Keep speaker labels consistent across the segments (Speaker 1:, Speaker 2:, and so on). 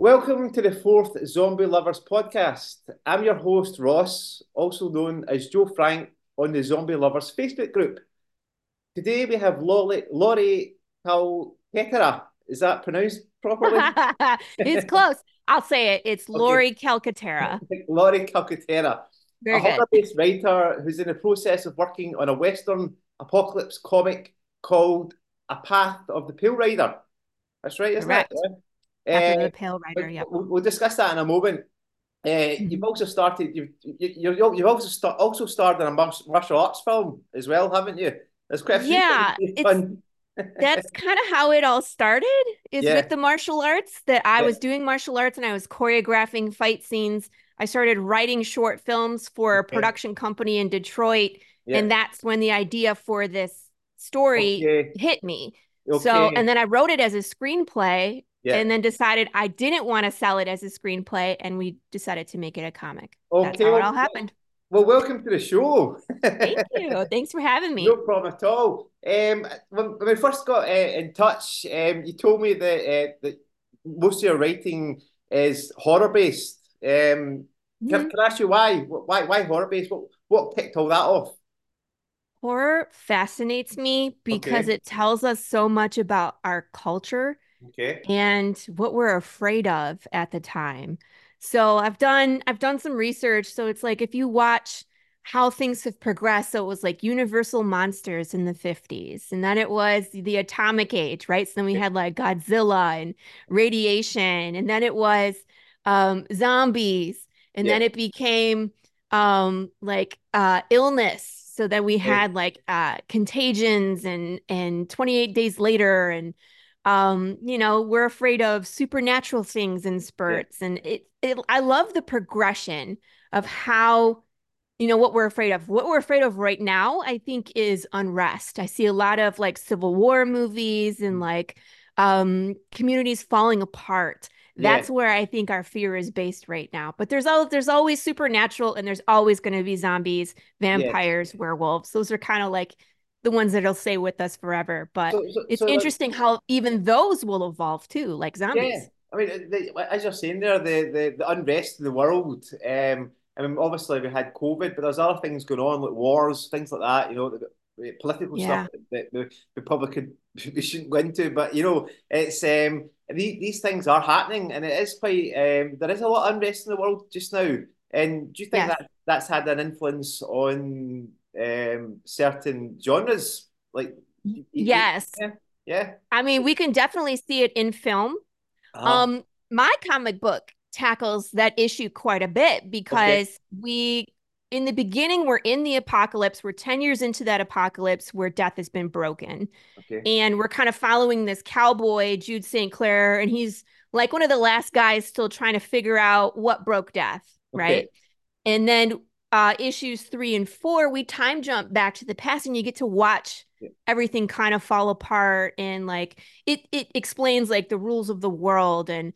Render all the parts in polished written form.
Speaker 1: Welcome to the fourth Zombie Lovers podcast. I'm your host, Ross, also known as Joe Frank on the Zombie Lovers Facebook group. Today we have Laurie Calcaterra. Is that pronounced properly?
Speaker 2: It's close. I'll say it. It's
Speaker 1: Okay,
Speaker 2: Lori Calcaterra.
Speaker 1: Laurie Calcaterra, a
Speaker 2: Very good.
Speaker 1: horror-based writer who's in the process of working on a Western apocalypse comic called A Path of the Pale Rider. That's right, isn't it?
Speaker 2: Correct. Path of
Speaker 1: Yeah.
Speaker 2: the Pale Rider. Yep.
Speaker 1: We'll discuss that in a moment. You've
Speaker 2: Mhm.
Speaker 1: also started. You've also starred in a martial arts film as well, haven't you? There's quite a few things
Speaker 2: Yeah,
Speaker 1: you've
Speaker 2: it's
Speaker 1: done.
Speaker 2: that's kind of how it all started, is with
Speaker 1: Yeah,
Speaker 2: the martial arts, that I
Speaker 1: yeah,
Speaker 2: was doing martial arts and I was choreographing fight scenes. I started writing short films for a
Speaker 1: okay,
Speaker 2: production company in Detroit,
Speaker 1: yeah,
Speaker 2: and that's when the idea for this story
Speaker 1: okay,
Speaker 2: hit me. So, and
Speaker 1: okay,
Speaker 2: then I wrote it as a screenplay
Speaker 1: yeah,
Speaker 2: and then decided I didn't want to sell it as a screenplay, and we decided to make it a comic. That's
Speaker 1: okay.
Speaker 2: how it all happened.
Speaker 1: Welcome to the show.
Speaker 2: Thank you. Thanks for having
Speaker 1: No
Speaker 2: me.
Speaker 1: problem at all. When we first got in touch, you told me that most of your writing is horror based. Can I ask you why? Why horror based? What kicked all that off?
Speaker 2: Horror fascinates me because
Speaker 1: Okay,
Speaker 2: it tells us so much about our culture
Speaker 1: okay,
Speaker 2: and what we're afraid of at the time. So I've done some research. So it's like if you watch how things have progressed, so it was like Universal monsters in the 50s, and then it was the atomic age, right? So then we
Speaker 1: okay,
Speaker 2: had like Godzilla and radiation, and then it was zombies, and
Speaker 1: yeah,
Speaker 2: then it became illness. So then we
Speaker 1: okay,
Speaker 2: had like contagions and 28 days later, and we're afraid of supernatural things in
Speaker 1: yeah,
Speaker 2: spurts, and it I love the progression of how, what we're afraid of. What we're afraid of right now, I think, is unrest. I see a lot of like Civil War movies and like communities falling apart.
Speaker 1: yeah,
Speaker 2: That's where I think our fear is based right now. But there's always supernatural, and there's always going to be zombies,
Speaker 1: yeah.
Speaker 2: vampires, werewolves. Those are kind of like the ones that'll stay with us forever. But it's
Speaker 1: Like,
Speaker 2: interesting how even those will evolve too, like
Speaker 1: yeah.
Speaker 2: zombies.
Speaker 1: I mean, as you're saying there, the unrest in the world. I mean, obviously we had COVID, but there's other things going on like wars, things like that. The political stuff
Speaker 2: Yeah.
Speaker 1: that we probably could we shouldn't go into. But it's these things are happening, and it is quite. There is a lot of unrest in the world just now. And do you think
Speaker 2: Yes.
Speaker 1: that that's had an influence on certain genres? Like,
Speaker 2: Yes.
Speaker 1: yeah, yeah.
Speaker 2: I mean, we can definitely see it in film.
Speaker 1: Uh-huh.
Speaker 2: My comic book tackles that issue quite a bit
Speaker 1: Okay.
Speaker 2: because in the beginning, we're in the apocalypse. We're 10 years into that apocalypse where death has been broken.
Speaker 1: Okay.
Speaker 2: And we're kind of following this cowboy, Jude St. Clair, and he's like one of the last guys still trying to figure out what broke death,
Speaker 1: Okay.
Speaker 2: right? And then issues 3 and 4, we time jump back to the past, and you get to watch
Speaker 1: Yeah.
Speaker 2: everything kind of fall apart, and like it explains like the rules of the world and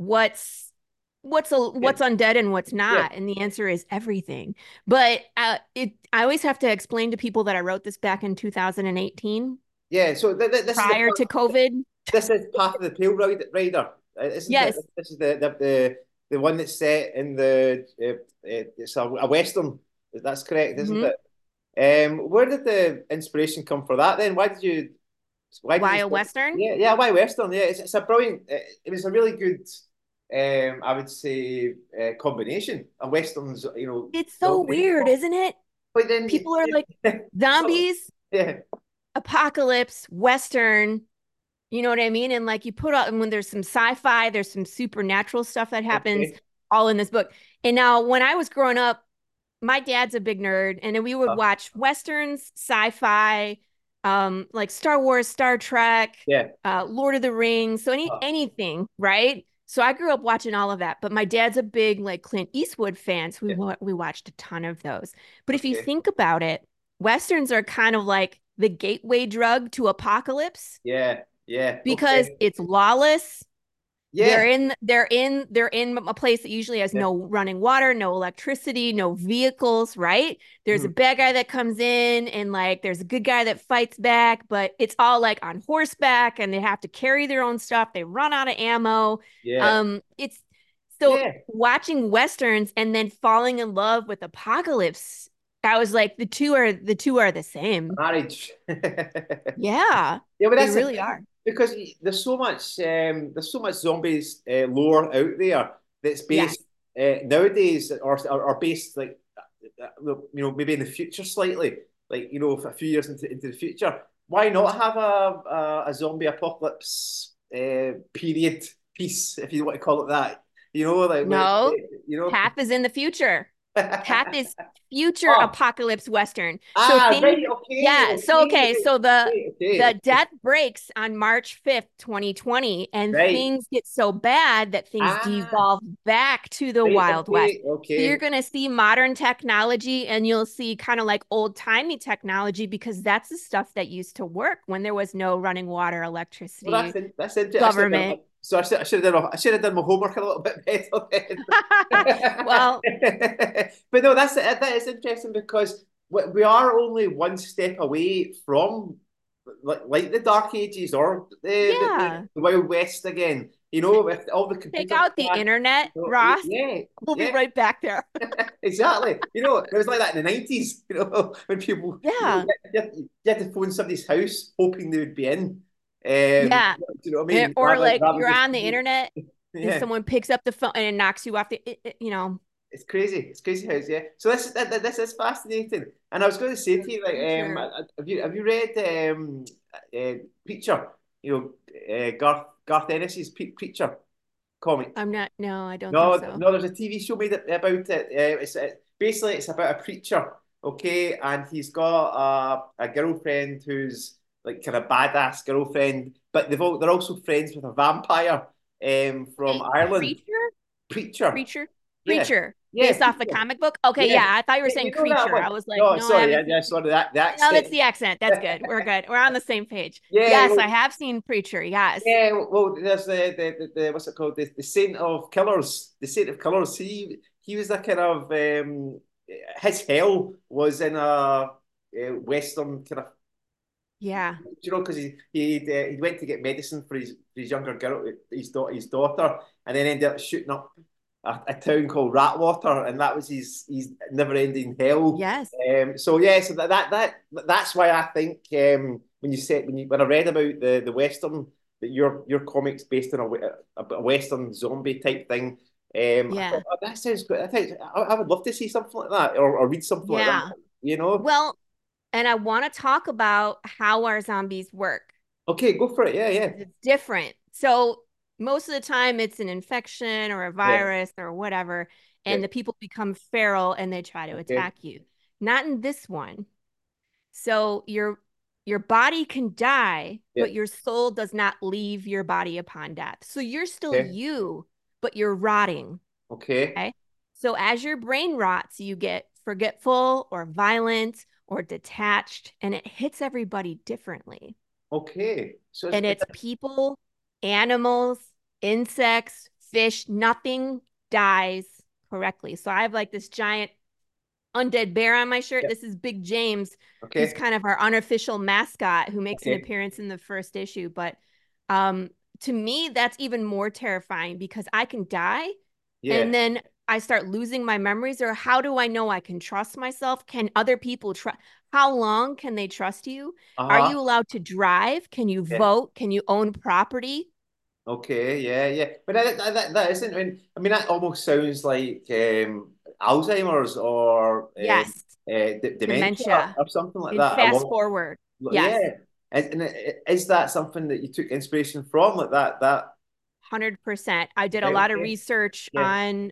Speaker 1: Yeah.
Speaker 2: what's undead and what's
Speaker 1: Yeah.
Speaker 2: not, and the answer is everything. But it I always have to explain to people that I wrote this back in 2018,
Speaker 1: Yeah. So this is
Speaker 2: prior to COVID.
Speaker 1: this is Path of the Pale Rider, isn't it?
Speaker 2: Yes.
Speaker 1: This is the one that's set in the it's a western. That's correct, isn't
Speaker 2: Hmm.
Speaker 1: it? Where did the inspiration come for that then? Why did
Speaker 2: Why
Speaker 1: you
Speaker 2: a Western?
Speaker 1: yeah, why western? Yeah, it's a brilliant. It was a really good. I would say combination. And westerns,
Speaker 2: It's so
Speaker 1: dominate.
Speaker 2: weird, isn't it?
Speaker 1: But then,
Speaker 2: People are like
Speaker 1: so
Speaker 2: zombies,
Speaker 1: yeah,
Speaker 2: apocalypse, Western. You know what I mean? And like you put out, and when there's some sci-fi, there's some supernatural stuff that happens
Speaker 1: okay.
Speaker 2: all in this book. And now, when I was growing up, my dad's a big nerd, and then we would
Speaker 1: Uh,
Speaker 2: watch Westerns, sci-fi, like Star Wars, Star Trek,
Speaker 1: yeah.
Speaker 2: Lord of the Rings, so
Speaker 1: Uh,
Speaker 2: anything, right? So I grew up watching all of that. But my dad's a big like Clint Eastwood fan, so
Speaker 1: yeah.
Speaker 2: we watched a ton of those. But if you
Speaker 1: Okay.
Speaker 2: think about it, Westerns are kind of like the gateway drug to apocalypse
Speaker 1: Yeah. Yeah.
Speaker 2: because
Speaker 1: Okay.
Speaker 2: it's lawless.
Speaker 1: Yeah.
Speaker 2: They're in a place that usually has
Speaker 1: Yeah.
Speaker 2: no running water, no electricity, no vehicles, right? There's a
Speaker 1: Mhm.
Speaker 2: bad guy that comes in, and like there's a good guy that fights back, but it's all like on horseback, and they have to carry their own stuff. They run out of ammo.
Speaker 1: Yeah.
Speaker 2: So
Speaker 1: Yeah.
Speaker 2: watching Westerns and then falling in love with Apocalypse, I was like, the two are the same.
Speaker 1: Marriage.
Speaker 2: Yeah,
Speaker 1: Yeah, but
Speaker 2: they
Speaker 1: that's the
Speaker 2: really
Speaker 1: thing
Speaker 2: are.
Speaker 1: because there's so much zombies lore out there that's
Speaker 2: Yes.
Speaker 1: based nowadays or based like maybe in the future slightly, like a few years into the future. Why not have a zombie apocalypse period piece, if you want to call it that? Like
Speaker 2: No, Path is in the future. Path is future
Speaker 1: oh,
Speaker 2: apocalypse Western. So
Speaker 1: right,
Speaker 2: things,
Speaker 1: okay,
Speaker 2: yeah. So
Speaker 1: okay,
Speaker 2: okay, so the
Speaker 1: okay, okay,
Speaker 2: the
Speaker 1: okay,
Speaker 2: death breaks on March 5th, 2020, and
Speaker 1: right.
Speaker 2: things get so bad that things
Speaker 1: Ah,
Speaker 2: devolve back to the
Speaker 1: right,
Speaker 2: Wild West.
Speaker 1: okay,
Speaker 2: So you're
Speaker 1: okay.
Speaker 2: gonna see modern technology and you'll see kind of like old-timey technology because that's the stuff that used to work when there was no running water,
Speaker 1: Well,
Speaker 2: electricity,
Speaker 1: that's interesting.
Speaker 2: government.
Speaker 1: I should have done my homework a little bit better then.
Speaker 2: Well,
Speaker 1: But no, that is interesting because we are only one step away from like the Dark Ages or
Speaker 2: yeah.
Speaker 1: the Wild West again. With all the
Speaker 2: Take
Speaker 1: computers
Speaker 2: out the
Speaker 1: back.
Speaker 2: internet, Ross.
Speaker 1: Yeah,
Speaker 2: We'll be
Speaker 1: yeah,
Speaker 2: right back there.
Speaker 1: exactly. It was like that in the 90s, when people,
Speaker 2: Yeah.
Speaker 1: you had to phone somebody's house hoping they would be in. Do
Speaker 2: Yeah.
Speaker 1: you know what I mean?
Speaker 2: Or
Speaker 1: Rather,
Speaker 2: like
Speaker 1: rather
Speaker 2: you're
Speaker 1: just,
Speaker 2: on the internet and
Speaker 1: yeah,
Speaker 2: someone picks up the phone and it knocks you off the.
Speaker 1: it's crazy. It's crazy how it's, yeah. So this is fascinating. And I was going to say
Speaker 2: The
Speaker 1: to you, like,
Speaker 2: future.
Speaker 1: have you read Preacher? Garth Ennis's Preacher comic.
Speaker 2: No, I don't think
Speaker 1: No,
Speaker 2: so.
Speaker 1: no, there's a TV show made about it. Basically it's about a preacher, okay, and he's got a girlfriend who's like kind of badass girlfriend, but they're also friends with a vampire from
Speaker 2: Wait,
Speaker 1: Ireland.
Speaker 2: Preacher?
Speaker 1: Preacher,
Speaker 2: Preacher?
Speaker 1: yeah,
Speaker 2: Preacher.
Speaker 1: yeah,
Speaker 2: Based off the
Speaker 1: preacher,
Speaker 2: comic book? Okay,
Speaker 1: yeah.
Speaker 2: yeah. I thought you were saying
Speaker 1: You know that
Speaker 2: creature.
Speaker 1: one?
Speaker 2: I was like,
Speaker 1: No,
Speaker 2: no, I
Speaker 1: sorry,
Speaker 2: haven't seen.
Speaker 1: yeah, sorry, the
Speaker 2: No, that's
Speaker 1: accent.
Speaker 2: the accent. That's good. We're good. We're on the same page.
Speaker 1: Yeah,
Speaker 2: Yes, I
Speaker 1: well,
Speaker 2: have seen Preacher. Yes.
Speaker 1: yeah, well, there's the what's it called? The Saint of Killers. The Saint of Killers. He was a kind of his hell was in a Western kind of,
Speaker 2: Yeah.
Speaker 1: because he went to get medicine for his younger girl, his daughter, and then ended up shooting up a town called Ratwater, and that was his never ending hell.
Speaker 2: Yes.
Speaker 1: So yeah, so that's why I think when I read about the Western, that your comics based on a Western zombie type thing. I
Speaker 2: Yeah.
Speaker 1: thought, oh, that sounds good. I would love to see something like that, or read something like that.
Speaker 2: Yeah.
Speaker 1: You know?
Speaker 2: Well, and I want to talk about how our zombies work.
Speaker 1: Okay, go for it. Yeah, yeah,
Speaker 2: It's different. So most of the time it's an infection or a
Speaker 1: yeah,
Speaker 2: virus or whatever,
Speaker 1: yeah.
Speaker 2: and the people become feral and they try to
Speaker 1: Okay,
Speaker 2: attack you. Not in this one. So your body can die,
Speaker 1: yeah,
Speaker 2: but your soul does not leave your body upon death. So you're still
Speaker 1: okay,
Speaker 2: you, but you're rotting.
Speaker 1: okay,
Speaker 2: Okay. So as your brain rots, you get forgetful or violent or detached, and it hits everybody differently.
Speaker 1: okay. So
Speaker 2: And it's people, animals, insects, fish, nothing dies correctly. So I have like this giant undead bear on my shirt.
Speaker 1: yeah,
Speaker 2: This is Big James. He's
Speaker 1: okay,
Speaker 2: kind of our unofficial mascot who makes an
Speaker 1: okay,
Speaker 2: appearance in the first issue. But um, to me, that's even more terrifying because I can die
Speaker 1: yeah,
Speaker 2: and then I start losing my memories. Or how do I know I can trust myself? Can other people trust? How long can they trust you? Are
Speaker 1: uh-huh,
Speaker 2: you allowed to drive? Can you
Speaker 1: yeah,
Speaker 2: vote? Can you own property?
Speaker 1: okay, yeah, yeah. But that isn't. I mean, that almost sounds like Alzheimer's or
Speaker 2: Yes.
Speaker 1: dementia
Speaker 2: Dementia
Speaker 1: or something like
Speaker 2: and
Speaker 1: that.
Speaker 2: fast forward.
Speaker 1: Yeah.
Speaker 2: Yes.
Speaker 1: Is that something that you took inspiration from, like that?
Speaker 2: 100%. I did a
Speaker 1: Okay,
Speaker 2: lot of
Speaker 1: okay,
Speaker 2: research
Speaker 1: yeah,
Speaker 2: on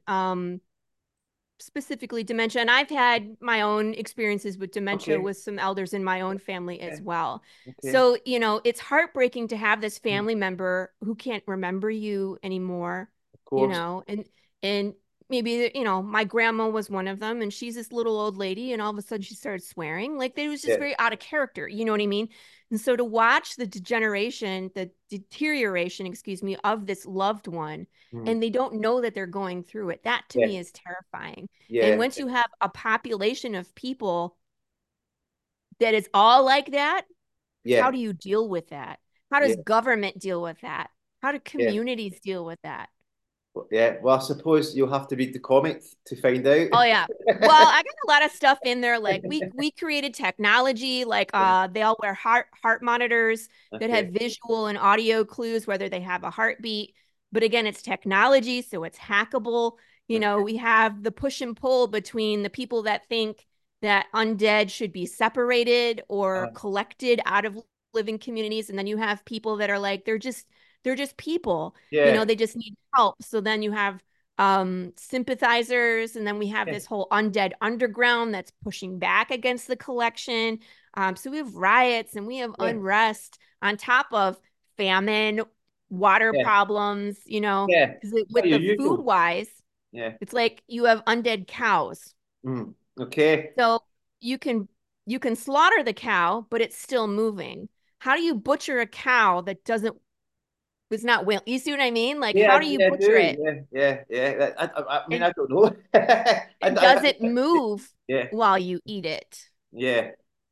Speaker 2: specifically dementia, and I've had my own experiences with dementia
Speaker 1: okay,
Speaker 2: with some elders in my own family
Speaker 1: yeah,
Speaker 2: as well.
Speaker 1: okay,
Speaker 2: So, it's heartbreaking to have this family member who can't remember you anymore,
Speaker 1: of course,
Speaker 2: and maybe, my grandma was one of them, and she's this little old lady, and all of a sudden she started swearing. Like, it was just
Speaker 1: yeah,
Speaker 2: very out of character, you know what I mean? And so to watch the deterioration, excuse me, of this loved one,
Speaker 1: mm,
Speaker 2: and they don't know that they're going through it, that to
Speaker 1: yeah,
Speaker 2: me is terrifying. And
Speaker 1: yeah,
Speaker 2: once you have a population of people that is all like that, how
Speaker 1: yeah,
Speaker 2: do you deal with that? How
Speaker 1: yeah,
Speaker 2: does government deal with that? How do
Speaker 1: yeah.
Speaker 2: communities deal with that?
Speaker 1: Yeah, well, I suppose you'll have to read the comic to find out.
Speaker 2: Oh yeah. Well, I got a lot of stuff in there. Like we created technology, like they all wear heart monitors that have
Speaker 1: Okay.
Speaker 2: visual and audio clues, whether they have a heartbeat. But again, it's technology, so it's hackable. You know, we have the push and pull between the people that think that undead should be separated or
Speaker 1: Uh,
Speaker 2: collected out of living communities, and then you have people that are like they're just people. You know,
Speaker 1: yeah.
Speaker 2: they just need help. So then you have sympathizers, and then we have
Speaker 1: Yeah.
Speaker 2: this whole undead underground that's pushing back against the collection. So we have riots and we have
Speaker 1: Yeah.
Speaker 2: unrest on top of famine, water
Speaker 1: Yeah.
Speaker 2: problems, you know,
Speaker 1: Yeah.
Speaker 2: because
Speaker 1: It's not
Speaker 2: with
Speaker 1: your
Speaker 2: the food
Speaker 1: usual.
Speaker 2: wise,
Speaker 1: Yeah.
Speaker 2: it's like you have undead cows.
Speaker 1: Mm. Okay.
Speaker 2: So you can you can slaughter the cow, but it's still moving. How do you butcher a cow that doesn't was not will? You see what I mean? Like,
Speaker 1: Yeah,
Speaker 2: how do you
Speaker 1: yeah, I
Speaker 2: butcher
Speaker 1: do.
Speaker 2: it?
Speaker 1: Yeah, yeah, yeah. I mean,
Speaker 2: And
Speaker 1: I don't know.
Speaker 2: and does it move
Speaker 1: Yeah,
Speaker 2: while you eat it?
Speaker 1: yeah.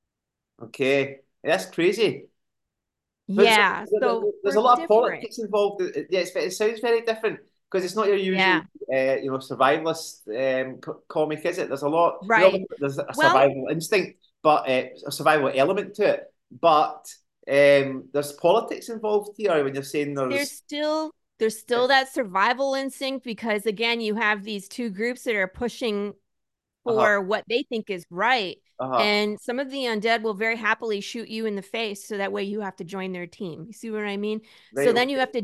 Speaker 1: Okay. That's crazy. But
Speaker 2: Yeah. So
Speaker 1: there's
Speaker 2: we're
Speaker 1: a lot of
Speaker 2: different.
Speaker 1: politics involved. Yeah, it sounds very different because it's not your usual,
Speaker 2: Yeah.
Speaker 1: survivalist comic, is it? There's a lot.
Speaker 2: Right.
Speaker 1: There's a
Speaker 2: Well,
Speaker 1: survival instinct, but a survival element to it. But there's politics involved here when you're saying
Speaker 2: there's
Speaker 1: there's.
Speaker 2: still there's still that survival instinct because again, you have these two groups that are pushing
Speaker 1: Uh-huh,
Speaker 2: for what they think is right.
Speaker 1: uh-huh.
Speaker 2: And some of the undead will very happily shoot you in the face so that way you have to join their team. You see what I mean?
Speaker 1: Right.
Speaker 2: So then
Speaker 1: Okay.
Speaker 2: you have to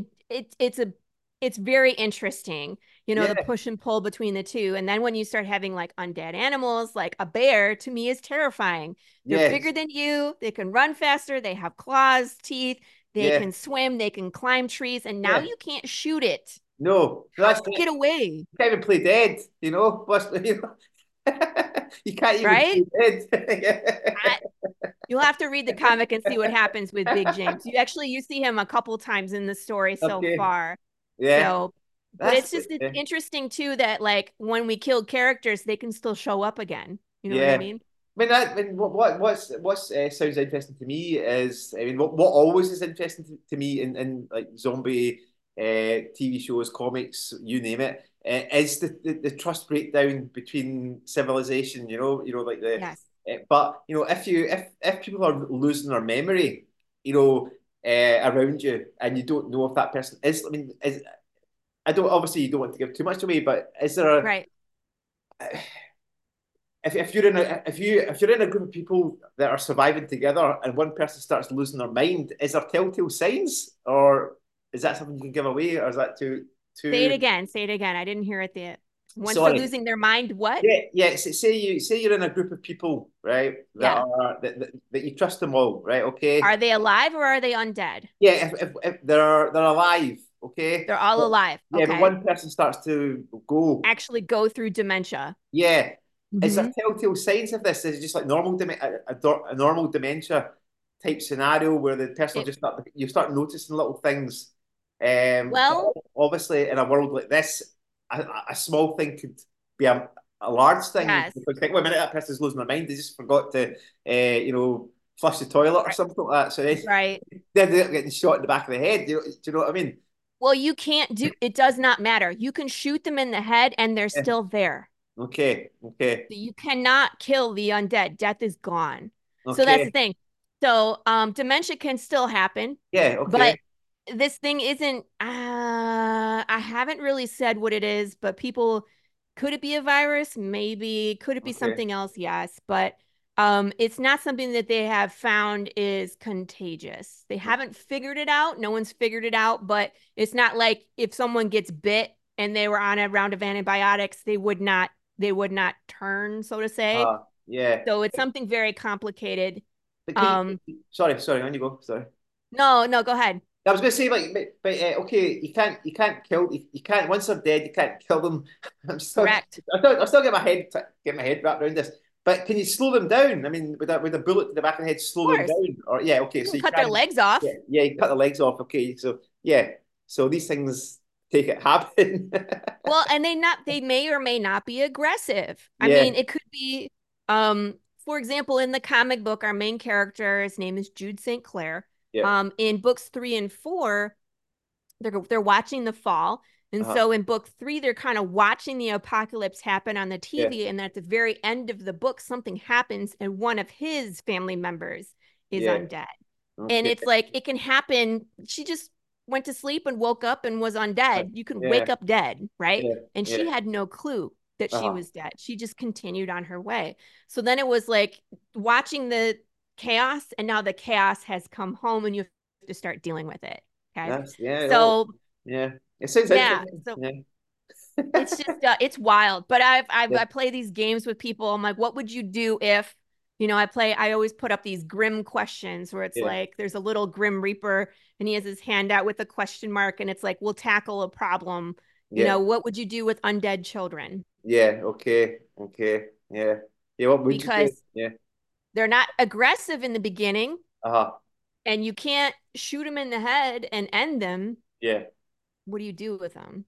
Speaker 2: it's very interesting, you know, the
Speaker 1: Yeah.
Speaker 2: push and pull between the two. And then when you start having like undead animals, like a bear to me is terrifying. They're
Speaker 1: Yes.
Speaker 2: bigger than you, they can run faster, they have claws, teeth, they
Speaker 1: Yeah.
Speaker 2: can swim, they can climb trees, and now
Speaker 1: Yeah.
Speaker 2: you can't shoot it.
Speaker 1: No,
Speaker 2: How
Speaker 1: that's
Speaker 2: do you
Speaker 1: it.
Speaker 2: get away?
Speaker 1: You can't even play dead, you know? You can't even
Speaker 2: Right?
Speaker 1: play dead.
Speaker 2: I, You'll have to read the comic and see what happens with Big James. You see him a couple times in the story so
Speaker 1: Okay.
Speaker 2: far.
Speaker 1: Yeah.
Speaker 2: So, but
Speaker 1: That's
Speaker 2: it's
Speaker 1: yeah.
Speaker 2: interesting too that like when we kill characters, they can still show up again. You know what I
Speaker 1: Yeah.
Speaker 2: mean?
Speaker 1: I mean, what's sounds interesting to me is, I mean, what always is interesting to me in like zombie TV shows, comics, you name it, is the trust breakdown between civilization. Like
Speaker 2: Yes.
Speaker 1: but if people are losing their memory, around you, and you don't know if that person is, I mean, is I don't obviously you don't want to give too much away, but is there
Speaker 2: Right.
Speaker 1: a if you're in a if you're in a group of people that are surviving together and one person starts losing their mind, is there telltale signs, or is that something you can give away, or is that
Speaker 2: Say it
Speaker 1: too
Speaker 2: again. Say it again. I didn't hear it the once they're
Speaker 1: sorry?
Speaker 2: losing their mind, what?
Speaker 1: Yeah, yeah. Say you're in a group of people, right?
Speaker 2: Yeah.
Speaker 1: That you trust them all, right? Okay.
Speaker 2: Are they alive or are they undead?
Speaker 1: Yeah, if they're alive, okay.
Speaker 2: They're all
Speaker 1: But,
Speaker 2: alive.
Speaker 1: yeah, but
Speaker 2: Okay.
Speaker 1: one person starts to go.
Speaker 2: Actually go through dementia.
Speaker 1: Yeah. Is there
Speaker 2: Hmm.
Speaker 1: telltale signs of this? Is it just like a normal dementia type scenario where the person will
Speaker 2: It
Speaker 1: just you start noticing little things? But
Speaker 2: well,
Speaker 1: obviously, in a world like this, a small thing could be a large thing.
Speaker 2: yes.
Speaker 1: Because think, wait a minute, that person's losing their mind. They just forgot to, flush the toilet or
Speaker 2: Right.
Speaker 1: something like that. So
Speaker 2: Right.
Speaker 1: they're getting shot in the back of the head. Do you know what I mean?
Speaker 2: Well, you can't do it does not matter. You can shoot them in the head and they're
Speaker 1: Yeah.
Speaker 2: still there.
Speaker 1: Okay. Okay.
Speaker 2: So you cannot kill the undead. Death is gone. So that's the
Speaker 1: Okay.
Speaker 2: thing. So dementia can still happen,
Speaker 1: Yeah.
Speaker 2: but
Speaker 1: Okay.
Speaker 2: this thing isn't I haven't really said what it is, but people could it be a virus? Maybe. Could it be
Speaker 1: Okay.
Speaker 2: something else? Yes, but it's not something that they have found is contagious. They haven't figured it out. No one's figured it out, but it's not like if someone gets bit and they were on a round of antibiotics, they would not turn, so to say.
Speaker 1: Yeah.
Speaker 2: So it's something very complicated.
Speaker 1: But
Speaker 2: Um,
Speaker 1: sorry, on you go. Sorry.
Speaker 2: no, no, go ahead.
Speaker 1: I was going to say, like, okay, you can't kill, you can't, once they're dead, you can't kill them.
Speaker 2: Correct.
Speaker 1: I still get my head wrapped around this. But can you slow them down? I mean, with a bullet to the back of the head,
Speaker 2: Of
Speaker 1: slow them
Speaker 2: course.
Speaker 1: down? Or, yeah, okay,
Speaker 2: You
Speaker 1: so
Speaker 2: can
Speaker 1: you
Speaker 2: cut their
Speaker 1: can,
Speaker 2: legs off.
Speaker 1: yeah, you cut the legs off. Okay, so, yeah, so these things take it happen.
Speaker 2: Well, and they may or may not be aggressive. I
Speaker 1: Yeah,
Speaker 2: mean, it could be for example, in the comic book, our main character, his name is Jude St. Clair.
Speaker 1: yeah,
Speaker 2: In books 3 and 4, they're watching the fall And
Speaker 1: Uh-huh.
Speaker 2: so in book three, they're kind of watching the apocalypse happen on the
Speaker 1: Yeah.
Speaker 2: TV. And at the very end of the book, something happens and one of his family members is
Speaker 1: Yeah.
Speaker 2: undead. And
Speaker 1: Okay.
Speaker 2: it's like it can happen. She just went to sleep and woke up and was undead. You can
Speaker 1: Yeah.
Speaker 2: wake up dead, right?
Speaker 1: Yeah.
Speaker 2: And she
Speaker 1: Yeah.
Speaker 2: had no clue that she
Speaker 1: Uh-huh.
Speaker 2: was dead. She just continued on her way. So then it was like watching the chaos, and now the chaos has come home and you have to start dealing with it. Okay.
Speaker 1: That's yeah. Well,
Speaker 2: So
Speaker 1: yeah. It sounds
Speaker 2: yeah.
Speaker 1: interesting.
Speaker 2: So
Speaker 1: Yeah.
Speaker 2: it's just it's wild. But
Speaker 1: Yeah.
Speaker 2: I play these games with people. I'm like, what would you do if, I always put up these grim questions where it's
Speaker 1: Yeah.
Speaker 2: like there's a little grim reaper and he has his hand out with a question mark and it's like, we'll tackle a problem.
Speaker 1: Yeah.
Speaker 2: What would you do with undead children?
Speaker 1: Yeah. Okay. Okay. Yeah. Yeah. What would you do?
Speaker 2: Because
Speaker 1: Yeah.
Speaker 2: they're not aggressive in the beginning
Speaker 1: Uh-huh.
Speaker 2: and you can't shoot them in the head and end them.
Speaker 1: Yeah.
Speaker 2: What do you do with them?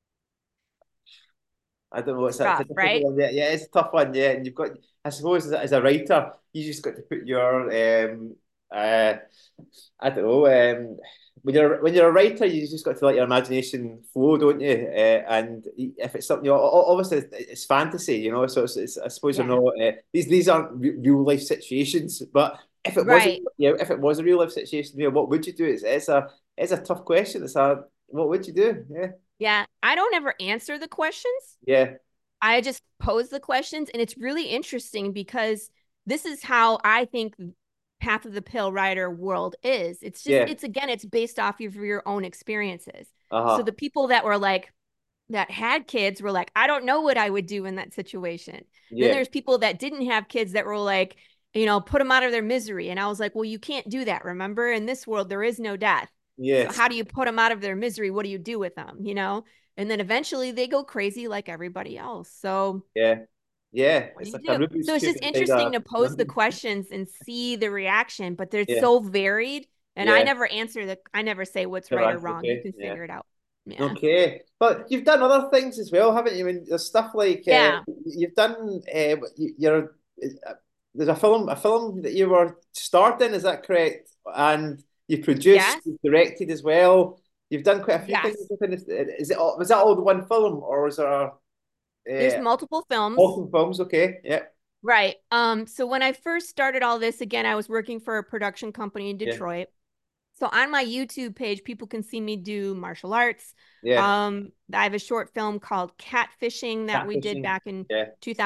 Speaker 1: I don't know.
Speaker 2: It's
Speaker 1: It's a
Speaker 2: tough,
Speaker 1: difficult
Speaker 2: right?
Speaker 1: one. Yeah, yeah, it's a tough one. Yeah, and you've got, I suppose, as a writer, you just got to put your, I don't know, when you're a writer, you just got to let your imagination flow, don't you? And if it's something, obviously it's fantasy, so it's I suppose you're
Speaker 2: Yeah.
Speaker 1: not these aren't real life situations, but
Speaker 2: Right.
Speaker 1: if it was a real life situation, what would you do? It's a tough question. What would you do? Yeah,
Speaker 2: Yeah. I don't ever answer the questions.
Speaker 1: yeah,
Speaker 2: I just pose the questions, and it's really interesting because this is how I think Path of the Pale Rider world is. It's just,
Speaker 1: yeah.
Speaker 2: it's again, it's based off of your own experiences. So
Speaker 1: Uh-huh.
Speaker 2: the people that were like, that had kids were like, I don't know what I would do in that situation. Then
Speaker 1: Yeah.
Speaker 2: there's people that didn't have kids that were like, put them out of their misery. And I was like, well, you can't do that. Remember, in this world, there is no death. So
Speaker 1: Yes.
Speaker 2: how do you put them out of their misery? What do you do with them? And then eventually they go crazy like everybody else. So
Speaker 1: Yeah. Yeah.
Speaker 2: what do
Speaker 1: It's
Speaker 2: you
Speaker 1: like a
Speaker 2: do?
Speaker 1: Rubik's
Speaker 2: So it's
Speaker 1: Cube
Speaker 2: just
Speaker 1: inside
Speaker 2: interesting
Speaker 1: a
Speaker 2: to pose the questions and see the reaction, but they're
Speaker 1: yeah.
Speaker 2: so varied. And
Speaker 1: Yeah.
Speaker 2: I never say what's
Speaker 1: Your
Speaker 2: right or
Speaker 1: answer,
Speaker 2: wrong. You
Speaker 1: okay.
Speaker 2: can
Speaker 1: Yeah.
Speaker 2: figure it out. Yeah.
Speaker 1: Okay. But you've done other things as well, haven't you? I mean, there's stuff like
Speaker 2: Yeah.
Speaker 1: you've done you're there's a film that you were starred in, is that correct? And you produced,
Speaker 2: Yes.
Speaker 1: you directed as well. You've done quite a few things.
Speaker 2: Yes.
Speaker 1: Was that all the one film, or was there
Speaker 2: There's
Speaker 1: uh,
Speaker 2: multiple films.
Speaker 1: multiple films? Okay. Yeah.
Speaker 2: Right. So when I first started all this, again, I was working for a production company in
Speaker 1: Yeah.
Speaker 2: Detroit. So on my YouTube page, people can see me do martial arts.
Speaker 1: Yeah.
Speaker 2: I have a short film called Catfishing that we did
Speaker 1: Catfishing.
Speaker 2: back in
Speaker 1: Yeah.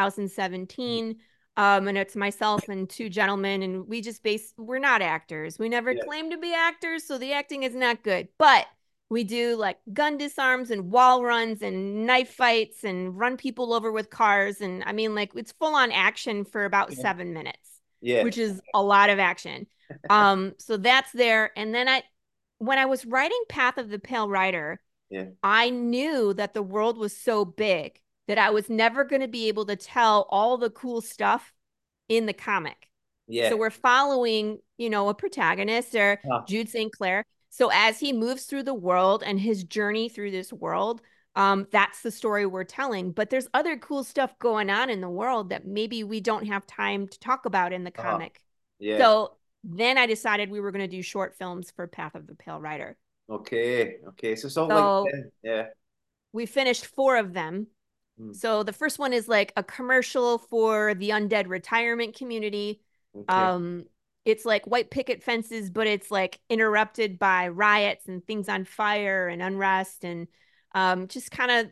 Speaker 2: 2017. And it's myself and two gentlemen, and we're not actors. We never
Speaker 1: Yeah.
Speaker 2: claimed to be actors, so the acting is not good. But we do like gun disarms and wall runs and knife fights and run people over with cars. And I mean, like it's full on action for about
Speaker 1: Yeah.
Speaker 2: 7 minutes,
Speaker 1: Yeah.
Speaker 2: which is a lot of action. So that's there. And then when I was writing Path of the Pale Rider,
Speaker 1: Yeah.
Speaker 2: I knew that the world was so big that I was never going to be able to tell all the cool stuff in the comic. So
Speaker 1: Yeah.
Speaker 2: we're following, a protagonist or
Speaker 1: Ah,
Speaker 2: Jude St. Clair. So as he moves through the world and his journey through this world, that's the story we're telling. But there's other cool stuff going on in the world that maybe we don't have time to talk about in the
Speaker 1: ah,
Speaker 2: comic.
Speaker 1: yeah.
Speaker 2: So then I decided we were going to do short films for Path of the Pale Rider.
Speaker 1: Okay. Okay. So something like
Speaker 2: So
Speaker 1: that. Yeah.
Speaker 2: we finished four of them.
Speaker 1: Hmm.
Speaker 2: So the first one is like a commercial for the undead retirement community.
Speaker 1: Okay.
Speaker 2: Um, it's like white picket fences, but it's like interrupted by riots and things on fire and unrest and just kind of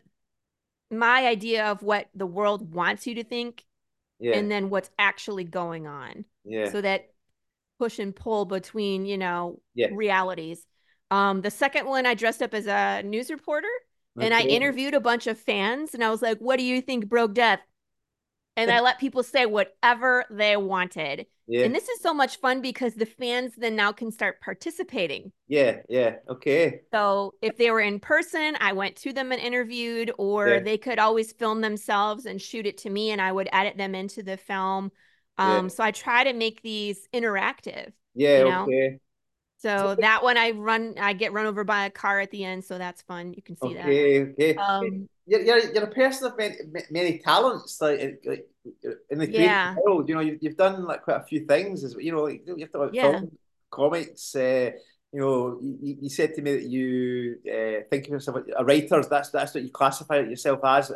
Speaker 2: my idea of what the world wants you to think
Speaker 1: Yeah.
Speaker 2: and then what's actually going on.
Speaker 1: Yeah.
Speaker 2: So that push and pull between,
Speaker 1: Yeah.
Speaker 2: realities. The second one, I dressed up as a news reporter and I
Speaker 1: Okay.
Speaker 2: interviewed a bunch of fans and I was like, what do you think broke death? And I let people say whatever they wanted.
Speaker 1: Yeah.
Speaker 2: And this is so much fun because the fans then now can start participating.
Speaker 1: Yeah. Yeah. Okay.
Speaker 2: So if they were in person, I went to them and interviewed, or
Speaker 1: Yeah.
Speaker 2: they could always film themselves and shoot it to me, and I would edit them into the film.
Speaker 1: Yeah.
Speaker 2: So I try to make these interactive,
Speaker 1: Yeah.
Speaker 2: you know.
Speaker 1: Okay. So,
Speaker 2: So that one I get run over by a car at the end, so that's fun. You can see that.
Speaker 1: okay. Okay.
Speaker 2: Um,
Speaker 1: You're a person of many talents, like in the creative
Speaker 2: yeah,
Speaker 1: world. You've done like quite a few things, as like you've done like
Speaker 2: yeah,
Speaker 1: film, comics. you said to me that you think of yourself a writer. That's what you classify yourself as.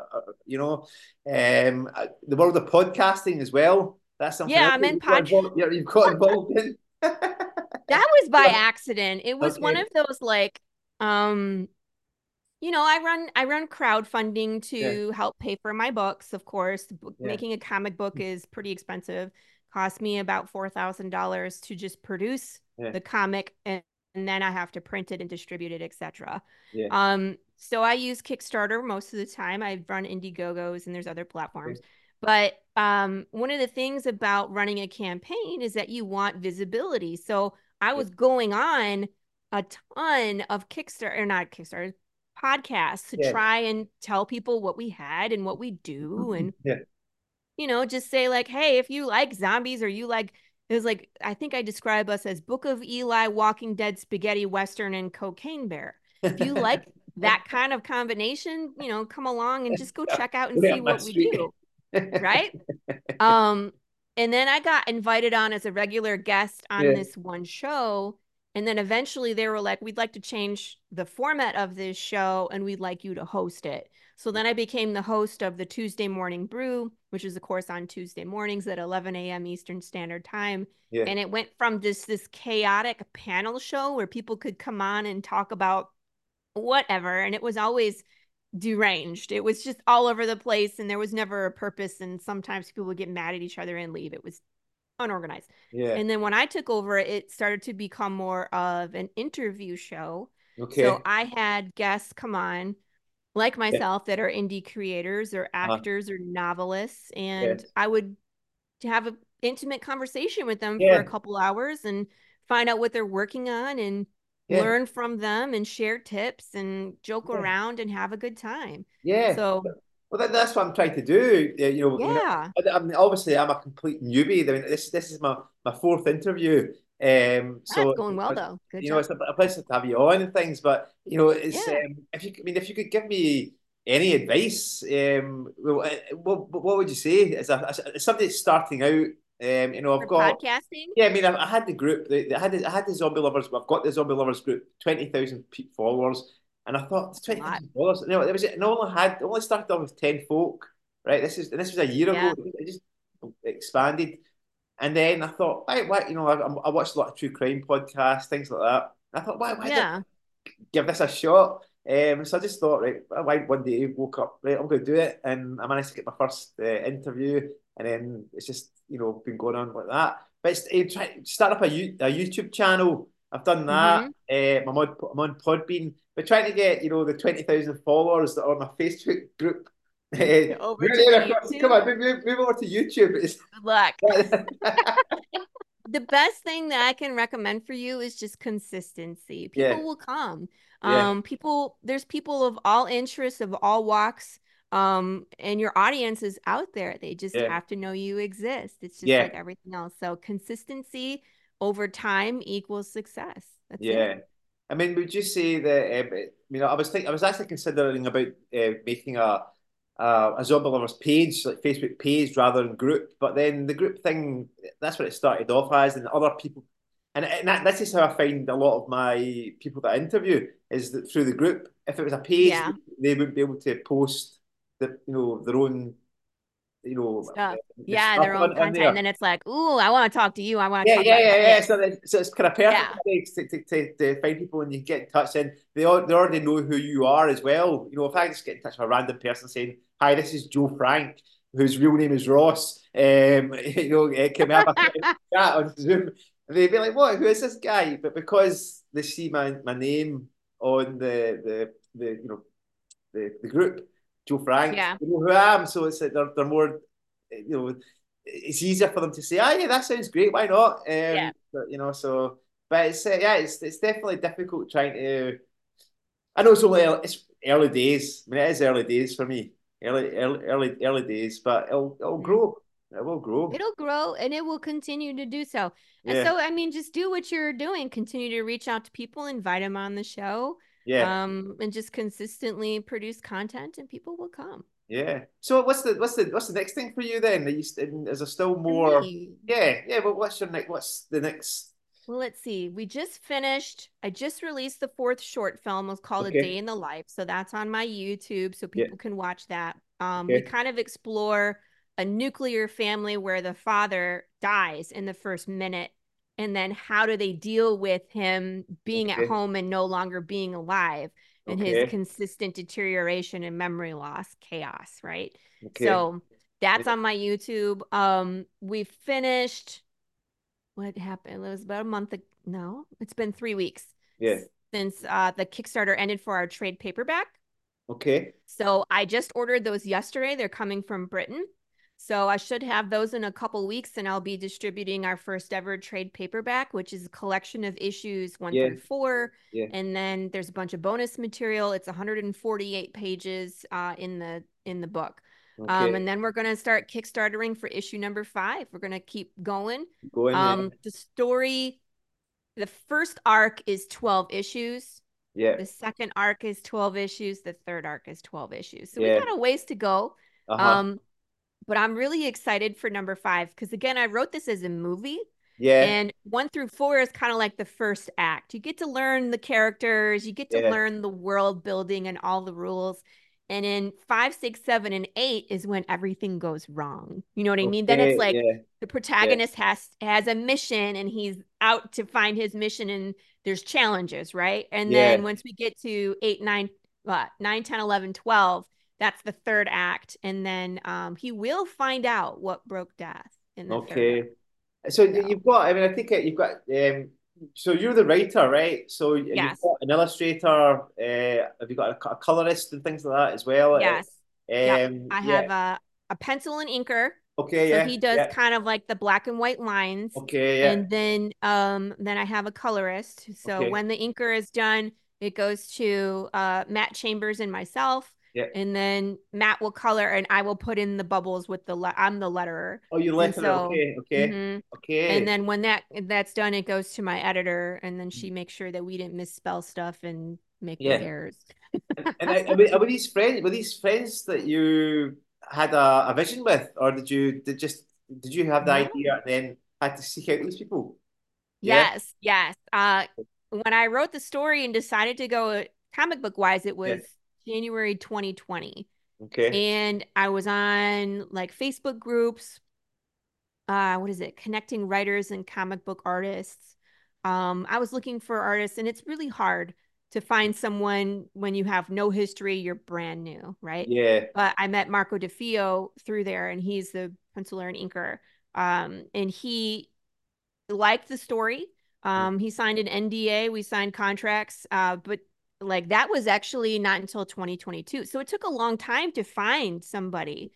Speaker 1: The world of podcasting as well. That's something
Speaker 2: Yeah,
Speaker 1: else
Speaker 2: I'm
Speaker 1: that
Speaker 2: in pod.
Speaker 1: you've got involved in.
Speaker 2: That was by accident. It was one
Speaker 1: Okay.
Speaker 2: of those like, um, I run crowdfunding
Speaker 1: Yeah.
Speaker 2: to help pay for my books, of course.
Speaker 1: Yeah.
Speaker 2: Making a comic book is pretty expensive. Cost me about $4,000 to just produce
Speaker 1: Yeah.
Speaker 2: the comic, and then I have to print it and distribute it, etc.
Speaker 1: Yeah.
Speaker 2: So I use Kickstarter most of the time. I run Indiegogo's and there's other
Speaker 1: Okay.
Speaker 2: platforms. But one of the things about running a campaign is that you want visibility. So I
Speaker 1: Yeah.
Speaker 2: was going on a ton of Kickstarter, or not Kickstarter, podcasts to
Speaker 1: Yeah.
Speaker 2: try and tell people what we had and what we do. And,
Speaker 1: Yeah.
Speaker 2: just say like, hey, if you like zombies or you like, it was like, I think I describe us as Book of Eli, Walking Dead, Spaghetti Western, and Cocaine Bear. If you like that kind of combination, come along and just go check out and
Speaker 1: Way
Speaker 2: see
Speaker 1: up my
Speaker 2: what we
Speaker 1: street.
Speaker 2: do. Right. Um, and then I got invited on as a regular guest on
Speaker 1: Yeah.
Speaker 2: this one show. And then eventually they were like, we'd like to change the format of this show and we'd like you to host it. So then I became the host of the Tuesday Morning Brew, which is, of course, on Tuesday mornings at 11 a.m. Eastern Standard Time.
Speaker 1: Yeah.
Speaker 2: And it went from this chaotic panel show where people could come on and talk about whatever. And it was always deranged. It was just all over the place and there was never a purpose. And sometimes people would get mad at each other and leave. It was unorganized.
Speaker 1: Yeah.
Speaker 2: And then when I took over, it started to become more of an interview show. So
Speaker 1: Okay.
Speaker 2: I had guests come on, like
Speaker 1: Yeah.
Speaker 2: myself, that are indie creators or
Speaker 1: Uh,
Speaker 2: actors or novelists.
Speaker 1: yeah.
Speaker 2: And I would have an intimate conversation with them for a
Speaker 1: Yeah.
Speaker 2: couple hours and find out what they're working on and
Speaker 1: Yeah.
Speaker 2: learn from them and share tips and joke
Speaker 1: Yeah.
Speaker 2: around and have a good time.
Speaker 1: Yeah.
Speaker 2: So,
Speaker 1: Well, that's what I'm trying to do.
Speaker 2: yeah,
Speaker 1: I mean, obviously, I'm a complete newbie. I mean, this is my fourth interview.
Speaker 2: that's
Speaker 1: So
Speaker 2: going well though. Good
Speaker 1: it's
Speaker 2: job.
Speaker 1: a pleasure to have you on and things. But it's
Speaker 2: Yeah.
Speaker 1: if you could give me any advice, what would you say as somebody that's starting out? I've
Speaker 2: For
Speaker 1: got
Speaker 2: podcasting,
Speaker 1: yeah. I mean, I had the group. I had the zombie lovers. I've got the zombie lovers group. 20,000 followers. And I thought
Speaker 2: a lot.
Speaker 1: $20,000. It was it. Only started off with 10 folk, right? This was a year
Speaker 2: Yeah.
Speaker 1: ago. It just expanded, and then I thought, why? I watched a lot of true crime podcasts, things like that. I thought, why did
Speaker 2: Yeah.
Speaker 1: give this a shot. So I just thought, right, one day woke up, right, I'm going to do it, and I managed to get my first interview, and then it's just been going on like that. But try start up a YouTube channel. I've done that.
Speaker 2: Mm-hmm.
Speaker 1: I'm on Podbean, but trying to get the 20,000 followers that are on my Facebook group.
Speaker 2: Over to the
Speaker 1: Really, come
Speaker 2: YouTube.
Speaker 1: on, move over to YouTube.
Speaker 2: Good luck. The best thing that I can recommend for you is just consistency.
Speaker 1: Yeah,
Speaker 2: People will come.
Speaker 1: yeah,
Speaker 2: There's people of all interests, of all walks, and your audience is out there. They just
Speaker 1: yeah,
Speaker 2: have to know you exist. It's just
Speaker 1: yeah.
Speaker 2: like everything else. So consistency over time equals success. That's it.
Speaker 1: Yeah. I mean, would you say that? I was actually considering about making a zombie lovers page, like Facebook page, rather than group. But then the group thing, that's what it started off as, and other people, this is how I find a lot of my people that I interview is that through the group. If it was a page,
Speaker 2: Yeah.
Speaker 1: they wouldn't be able to post their own
Speaker 2: Stuff.
Speaker 1: the
Speaker 2: Yeah,
Speaker 1: stuff
Speaker 2: their own
Speaker 1: on
Speaker 2: content. And
Speaker 1: there.
Speaker 2: then it's like, ooh, I want to talk to you. I want to
Speaker 1: Yeah,
Speaker 2: talk
Speaker 1: yeah,
Speaker 2: about
Speaker 1: yeah, yeah.
Speaker 2: this.
Speaker 1: So it's kind of perfect
Speaker 2: Yeah.
Speaker 1: place to find people when you get in touch, and they already know who you are as well. If I just get in touch with a random person saying, "Hi, this is Joe Frank, whose real name is Ross," can we have a chat on Zoom? And they'd be like, "What? Who is this guy?" But because they see my name on the group, Joe Frank,
Speaker 2: Yeah.
Speaker 1: they know who I am, so they're more you know it's easier for them to say, yeah, that sounds great. Why not?
Speaker 2: Yeah.
Speaker 1: But it's definitely difficult trying to. I know it's early days. I mean, it is early days for me, early days, but it'll
Speaker 2: Mm.
Speaker 1: grow. It will grow.
Speaker 2: It'll grow and it will continue to do so. And
Speaker 1: Yeah,
Speaker 2: so, I mean, just do what you're doing. Continue to reach out to people, invite them on the show,
Speaker 1: yeah,
Speaker 2: and just consistently produce content, and people will come.
Speaker 1: yeah. So what's the next thing for you then? Is there still
Speaker 2: For
Speaker 1: more?
Speaker 2: me,
Speaker 1: Yeah, yeah. But what's the next?
Speaker 2: Well, let's see. I just released the fourth short film. It's called A Day
Speaker 1: Okay.
Speaker 2: in the Life. So that's on my YouTube so
Speaker 1: Yeah.
Speaker 2: people can watch that. We
Speaker 1: Okay.
Speaker 2: kind of explore a nuclear family where the father dies in the first minute. And then how do they deal with him being at
Speaker 1: Okay.
Speaker 2: home and no longer being alive and his
Speaker 1: Okay.
Speaker 2: consistent deterioration and memory loss, chaos, right?
Speaker 1: Okay.
Speaker 2: So that's
Speaker 1: Yeah.
Speaker 2: on my YouTube. We finished what happened? It was about a month ago. No, it's been 3 weeks
Speaker 1: Yeah.
Speaker 2: since the Kickstarter ended for our trade paperback.
Speaker 1: Okay.
Speaker 2: So I just ordered those yesterday. They're coming from Britain. So I should have those in a couple weeks, and I'll be distributing our first ever trade paperback, which is a collection of issues one
Speaker 1: Yeah.
Speaker 2: through four.
Speaker 1: Yeah.
Speaker 2: And then there's a bunch of bonus material. It's 148 pages in the book.
Speaker 1: Okay.
Speaker 2: And then we're gonna start Kickstartering for issue number 5. We're gonna keep going.
Speaker 1: Go in there.
Speaker 2: The story, the first arc is 12 issues.
Speaker 1: Yeah.
Speaker 2: The second arc is 12 issues. The third arc is 12 issues. So we
Speaker 1: Yeah.
Speaker 2: got a ways to go.
Speaker 1: Uh-huh.
Speaker 2: Um, but I'm really excited for number 5 because again, I wrote this as a movie.
Speaker 1: Yeah.
Speaker 2: And 1 through 4 is kind of like the first act. You get to learn the characters, you get to
Speaker 1: Yeah.
Speaker 2: learn the world building and all the rules. And in 5, 6, 7, and 8 is when everything goes wrong. You know what I mean? Then it's
Speaker 1: Okay.
Speaker 2: like
Speaker 1: Yeah.
Speaker 2: the
Speaker 1: Yeah.
Speaker 2: protagonist has a mission and he's out to find his mission and there's challenges, right? And then
Speaker 1: Yeah.
Speaker 2: once we get to 8, 9, 9, 10, 11, 12, that's the third act. And then he will find out what broke death in the third act.
Speaker 1: Okay. So
Speaker 2: So,
Speaker 1: you've got, I mean, I think you've got, so you're the writer, right? So you've
Speaker 2: yes.
Speaker 1: got an illustrator, have you got a colorist and things like that as well?
Speaker 2: Yes. Yep. I
Speaker 1: Yeah.
Speaker 2: have a pencil and inker.
Speaker 1: Okay.
Speaker 2: So
Speaker 1: Yeah.
Speaker 2: he does
Speaker 1: Yeah.
Speaker 2: kind of like the black and white lines.
Speaker 1: Okay. Yeah.
Speaker 2: And then I have a colorist. So
Speaker 1: Okay.
Speaker 2: when the inker is done, it goes to Matt Chambers and myself.
Speaker 1: Yeah.
Speaker 2: And then Matt will color and I will put in the bubbles with I'm the letterer.
Speaker 1: Oh, you
Speaker 2: And
Speaker 1: left it.
Speaker 2: so
Speaker 1: Okay. Okay.
Speaker 2: hmm and
Speaker 1: Okay.
Speaker 2: then when that's done, it goes to my editor and then she makes sure that we didn't misspell stuff and make big
Speaker 1: Yeah.
Speaker 2: errors.
Speaker 1: And were these friends that you had a vision with, or did you have the
Speaker 2: No.
Speaker 1: idea and then had to seek out these people? Yeah.
Speaker 2: Yes, yes. When I wrote the story and decided to go comic book wise, it
Speaker 1: Yeah.
Speaker 2: was January 2020.
Speaker 1: Okay.
Speaker 2: And I was on like Facebook groups, what is it? Connecting writers and comic book artists. I was looking for artists, and it's really hard to find someone when you have no history, you're brand new, right?
Speaker 1: Yeah.
Speaker 2: But I met Marco DeFio through there, and he's the penciler and inker. And he liked the story. He signed an NDA. We signed contracts, but like that was actually not until 2022. So it took a long time to find somebody.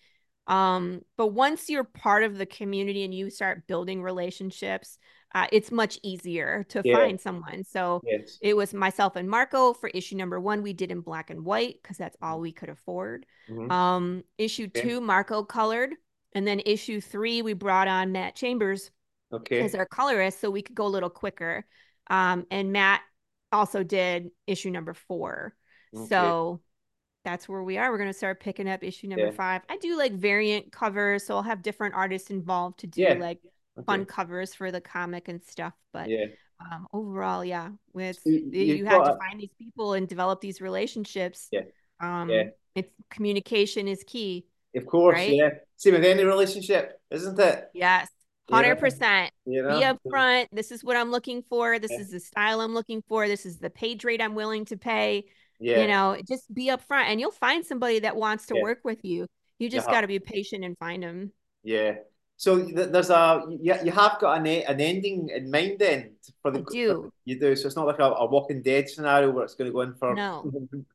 Speaker 2: But once you're part of the community and you start building relationships, it's much easier to
Speaker 1: Yeah.
Speaker 2: find someone. So
Speaker 1: Yes.
Speaker 2: it was myself and Marco for issue number 1. We did in black and white because that's all we could afford.
Speaker 1: Mm-hmm.
Speaker 2: Issue
Speaker 1: Okay.
Speaker 2: 2, Marco colored. And then issue 3, we brought on Matt Chambers as
Speaker 1: Okay.
Speaker 2: our colorist so we could go a little quicker. And Matt also did issue number 4.
Speaker 1: Okay.
Speaker 2: So that's where we are. We're going to start picking up issue number
Speaker 1: Yeah.
Speaker 2: 5. I do like variant covers, so I'll have different artists involved to do
Speaker 1: Yeah.
Speaker 2: like fun
Speaker 1: Okay.
Speaker 2: covers for the comic and stuff. But
Speaker 1: Yeah.
Speaker 2: overall, yeah, with
Speaker 1: So
Speaker 2: you
Speaker 1: you've
Speaker 2: have to
Speaker 1: got
Speaker 2: find these people and develop these relationships.
Speaker 1: yeah. Yeah.
Speaker 2: It's communication is key,
Speaker 1: Of course.
Speaker 2: right?
Speaker 1: Yeah. Same with any relationship, isn't it?
Speaker 2: Yes,
Speaker 1: You know.
Speaker 2: 100%.
Speaker 1: You
Speaker 2: Be
Speaker 1: know.
Speaker 2: upfront. This is what I'm looking for. This
Speaker 1: Yeah.
Speaker 2: is the style I'm looking for. This is the page rate I'm willing to pay.
Speaker 1: Yeah.
Speaker 2: Just be upfront and you'll find somebody that wants to
Speaker 1: Yeah.
Speaker 2: work with you. You just
Speaker 1: Yeah.
Speaker 2: got to be patient and find them.
Speaker 1: Yeah. So there's a you have got an ending in mind then for
Speaker 2: I do.
Speaker 1: you do. So it's not like a Walking Dead scenario where it's going to go in for
Speaker 2: No.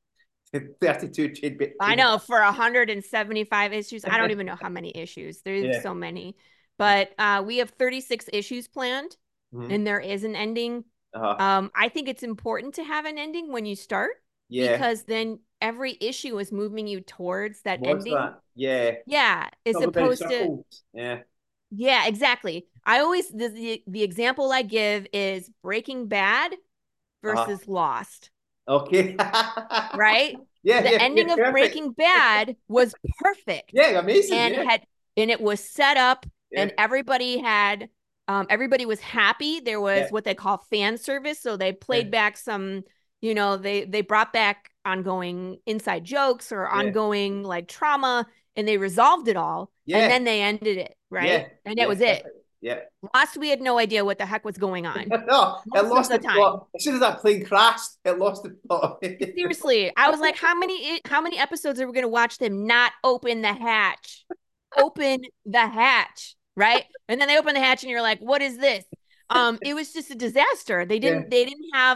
Speaker 1: 32 trade.
Speaker 2: I know for 175 issues. I don't even know how many issues. There's
Speaker 1: Yeah.
Speaker 2: so many. But we have 36 issues planned
Speaker 1: Mm-hmm.
Speaker 2: and there is an ending.
Speaker 1: Uh-huh.
Speaker 2: I think it's important to have an ending when you start
Speaker 1: Yeah.
Speaker 2: because then every issue is moving you towards that
Speaker 1: What's
Speaker 2: ending.
Speaker 1: that? Yeah.
Speaker 2: Yeah, as
Speaker 1: Not go down
Speaker 2: opposed to
Speaker 1: circles. Yeah.
Speaker 2: yeah, exactly. I always the example I give is Breaking Bad
Speaker 1: Uh-huh.
Speaker 2: versus Lost,
Speaker 1: Okay.
Speaker 2: right?
Speaker 1: Yeah,
Speaker 2: The
Speaker 1: yeah, yeah,
Speaker 2: ending of
Speaker 1: perfect.
Speaker 2: Breaking Bad was perfect
Speaker 1: Yeah, amazing.
Speaker 2: and
Speaker 1: Yeah.
Speaker 2: had and it was set up
Speaker 1: Yeah.
Speaker 2: and everybody had Everybody was happy. There was
Speaker 1: Yeah.
Speaker 2: what they call fan service. So they
Speaker 1: Yeah.
Speaker 2: played back some, they brought back ongoing inside jokes or
Speaker 1: Yeah.
Speaker 2: ongoing like trauma, and they resolved it all. And
Speaker 1: Yeah.
Speaker 2: then they ended it, right?
Speaker 1: Yeah.
Speaker 2: And that
Speaker 1: Yeah.
Speaker 2: was it.
Speaker 1: Definitely. Yeah.
Speaker 2: Lost, we had no idea what the heck was going on
Speaker 1: No, it
Speaker 2: most of
Speaker 1: lost
Speaker 2: the
Speaker 1: the
Speaker 2: time.
Speaker 1: plot. As soon as that plane crashed, it lost the plot.
Speaker 2: Seriously, I was like, how many episodes are we going to watch them not open the hatch? Open the hatch, right? And then they open the hatch and you're like, what is this? It was just a disaster. They
Speaker 1: Yeah.
Speaker 2: didn't have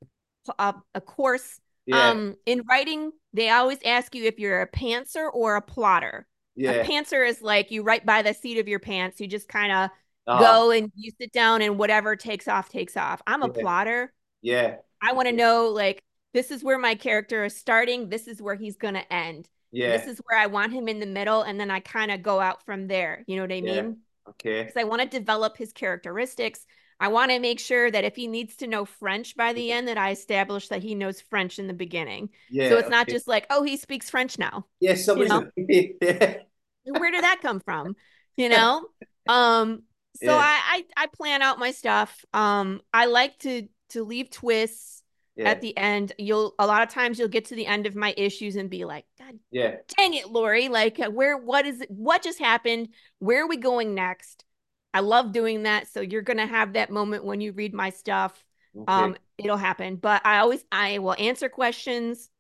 Speaker 2: a course.
Speaker 1: Yeah.
Speaker 2: In writing, they always ask you if you're a pantser or a plotter. A
Speaker 1: Yeah.
Speaker 2: pantser is like you write by the seat of your pants. You just kind of
Speaker 1: Uh,
Speaker 2: go and you sit down and whatever takes off, takes off. I'm a
Speaker 1: yeah.
Speaker 2: plotter.
Speaker 1: Yeah.
Speaker 2: I want to know like this is where my character is starting, this is where he's going to end. This
Speaker 1: Yeah.
Speaker 2: is where I want him in the middle, and then I kind of go out from there. You know what I
Speaker 1: Yeah.
Speaker 2: mean?
Speaker 1: Okay.
Speaker 2: Because I want to develop his characteristics. I want to make sure that if he needs to know French by the end, that I establish that he knows French in the beginning. So
Speaker 1: Yeah.
Speaker 2: it's not
Speaker 1: Okay.
Speaker 2: just like, oh, he speaks French now.
Speaker 1: Yeah.
Speaker 2: You
Speaker 1: Somebody's
Speaker 2: know,
Speaker 1: yeah.
Speaker 2: where did that come from? You know? Um, so
Speaker 1: Yeah.
Speaker 2: I plan out my stuff. I like to leave twists
Speaker 1: Yeah.
Speaker 2: at the end. You'll a lot of times you'll get to the end of my issues and be like, God
Speaker 1: Yeah.
Speaker 2: dang it, Lori. Like what is it? What just happened? Where are we going next? I love doing that. So you're gonna have that moment when you read my stuff.
Speaker 1: Okay.
Speaker 2: It'll happen. But I will answer questions.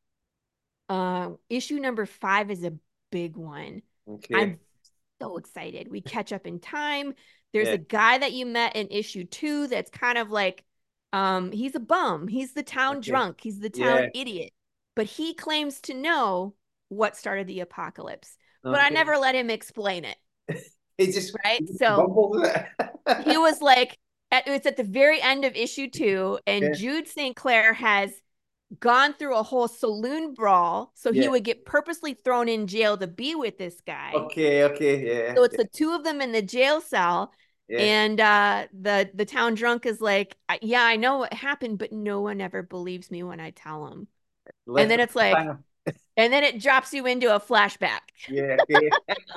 Speaker 2: Issue number 5 is a big one.
Speaker 1: Okay.
Speaker 2: I'm so excited. We catch up in time. There's
Speaker 1: Yeah.
Speaker 2: a guy that you met in issue 2 that's kind of like, he's a bum. He's the town
Speaker 1: Okay.
Speaker 2: drunk. He's the town
Speaker 1: Yeah.
Speaker 2: idiot. But he claims to know what started the apocalypse. But I
Speaker 1: Okay.
Speaker 2: never let him explain it.
Speaker 1: He
Speaker 2: Right.
Speaker 1: just
Speaker 2: So
Speaker 1: bumbled it.
Speaker 2: he was like, it's at the very end of issue 2, and
Speaker 1: Yeah.
Speaker 2: Jude St. Clair has gone through a whole saloon brawl. So he
Speaker 1: Yeah.
Speaker 2: would get purposely thrown in jail to be with this guy.
Speaker 1: Okay. Okay. Yeah.
Speaker 2: So it's the two of them in the jail cell.
Speaker 1: Yeah.
Speaker 2: And the town drunk is like, yeah, I know what happened, but no one ever believes me when I tell them. And
Speaker 1: Left
Speaker 2: then
Speaker 1: it.
Speaker 2: it's like, and then it drops you into a flashback.
Speaker 1: Yeah. Okay.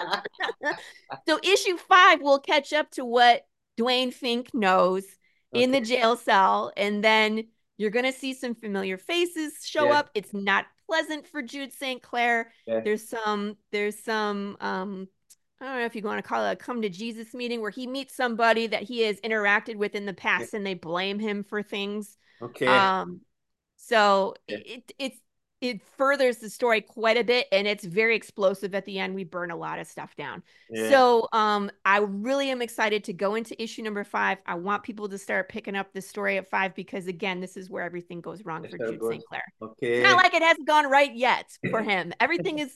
Speaker 2: So issue 5 will catch up to what Dwayne Fink knows in the
Speaker 1: Okay.
Speaker 2: jail cell, and then you're gonna see some familiar faces show
Speaker 1: Yeah.
Speaker 2: up. It's not pleasant for Jude St. Clair.
Speaker 1: Yeah.
Speaker 2: There's some I don't know if you want to call it a come to Jesus meeting where he meets somebody that he has interacted with in the
Speaker 1: Yeah.
Speaker 2: past and they blame him for things.
Speaker 1: Okay.
Speaker 2: Um, so
Speaker 1: Yeah.
Speaker 2: it furthers the story quite a bit, and it's very explosive at the end. We burn a lot of stuff down.
Speaker 1: Yeah.
Speaker 2: So I really am excited to go into issue number 5. I want people to start picking up the story at 5 because again, this is where everything goes wrong
Speaker 1: That's
Speaker 2: for
Speaker 1: how it
Speaker 2: Jude
Speaker 1: goes.
Speaker 2: St. Clair. It's not
Speaker 1: Okay.
Speaker 2: like it hasn't gone right yet for him. Everything is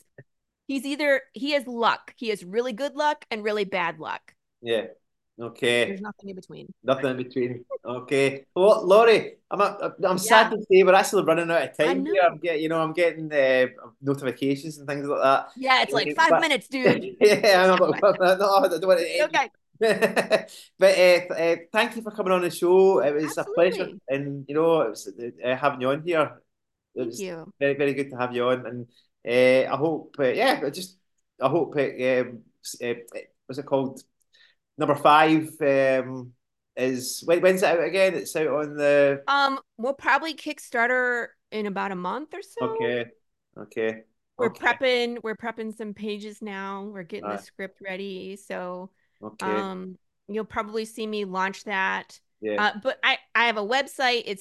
Speaker 2: he has luck. He has really good luck and really bad luck.
Speaker 1: Yeah. Okay.
Speaker 2: There's nothing in between.
Speaker 1: Nothing in between. Okay. Well, Laurie, I'm sad
Speaker 2: Yeah,
Speaker 1: to say we're actually running out of
Speaker 2: I
Speaker 1: time here.
Speaker 2: know.
Speaker 1: I'm getting notifications and things like that.
Speaker 2: Yeah, it's like 5
Speaker 1: But
Speaker 2: minutes, dude.
Speaker 1: yeah, I'm like, no, I don't want to end.
Speaker 2: Okay.
Speaker 1: But thank you for coming on the show. It was a pleasure,
Speaker 2: Absolutely.
Speaker 1: and it was having you on here. It
Speaker 2: Thank
Speaker 1: was
Speaker 2: you.
Speaker 1: very, very good to have you on, and I hope, I hope what's it called? Number 5 is when's it out again? It's out on the
Speaker 2: We'll probably Kickstarter in about a month or so.
Speaker 1: okay, okay,
Speaker 2: We're
Speaker 1: okay,
Speaker 2: prepping, we're prepping some pages now. We're getting the
Speaker 1: uh,
Speaker 2: script ready. So
Speaker 1: okay,
Speaker 2: um you'll probably see me launch that.
Speaker 1: yeah,
Speaker 2: But I have a website. It's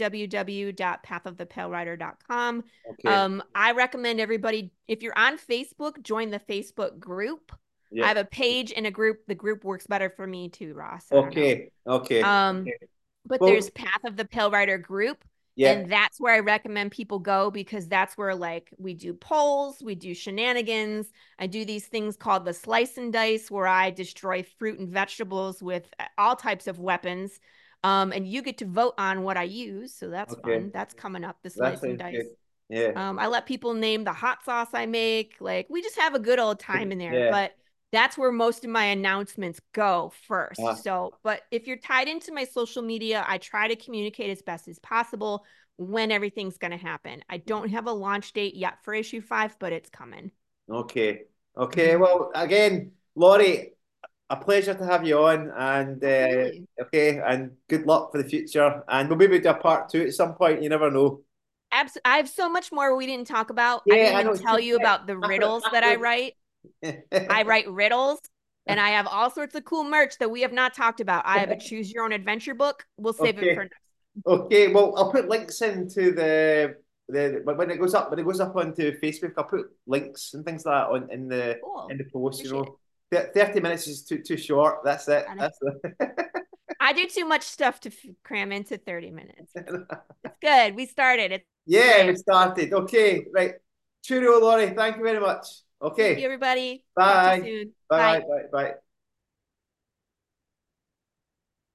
Speaker 2: www.pathofthepalerider.com.
Speaker 1: okay,
Speaker 2: I recommend everybody, if you're on Facebook, join the Facebook group. I
Speaker 1: yeah,
Speaker 2: have a page and a group. The group works better for me too, Ross. I don't know.
Speaker 1: okay, okay,
Speaker 2: Um,
Speaker 1: okay.
Speaker 2: but
Speaker 1: Well,
Speaker 2: there's Path of the Pale Rider group,
Speaker 1: yeah,
Speaker 2: and that's where I recommend people go because that's where like we do polls, we do shenanigans. I do these things called the slice and dice where I destroy fruit and vegetables with all types of weapons. And you get to vote on what I use, so that's
Speaker 1: okay.
Speaker 2: fun. That's coming up, the
Speaker 1: That
Speaker 2: slice and
Speaker 1: sounds
Speaker 2: dice.
Speaker 1: good. Yeah,
Speaker 2: I let people name the hot sauce I make. Like we just have a good old time in there.
Speaker 1: yeah.
Speaker 2: But that's where most of my announcements go first.
Speaker 1: Uh,
Speaker 2: So, but if you're tied into my social media, I try to communicate as best as possible when everything's going to happen. I don't have a launch date yet for issue 5, but it's coming.
Speaker 1: okay, okay.
Speaker 2: Mhm.
Speaker 1: Well, again, Laurie. a pleasure to have you on, and
Speaker 2: Absolutely.
Speaker 1: okay, and good luck for the future. And we'll maybe do a part two at some point. You never know.
Speaker 2: I have so much more we didn't talk about. I
Speaker 1: Yeah,
Speaker 2: didn't
Speaker 1: I
Speaker 2: even
Speaker 1: know.
Speaker 2: tell you about the riddles that I write. I write riddles, and I have all sorts of cool merch that we have not talked about. I have a choose your own adventure book. We'll save it for
Speaker 1: Okay.
Speaker 2: next.
Speaker 1: Okay. Well, I'll put links into the when it goes up onto Facebook. I'll put links and things like that on in
Speaker 2: Cool.
Speaker 1: the post. You
Speaker 2: Appreciate it.
Speaker 1: know, 30 minutes is too short. That's it. That's
Speaker 2: I do too much stuff to cram into 30 minutes.
Speaker 1: it.
Speaker 2: It's good. We started. It's
Speaker 1: Yeah, we
Speaker 2: great.
Speaker 1: started. Okay, right. Cheerio, Laurie. Thank you very much.
Speaker 2: Thank you,
Speaker 1: Okay.
Speaker 2: everybody. Talk to you
Speaker 1: Bye.
Speaker 2: soon.
Speaker 1: Bye.
Speaker 2: Bye.
Speaker 1: Bye. Bye. Bye.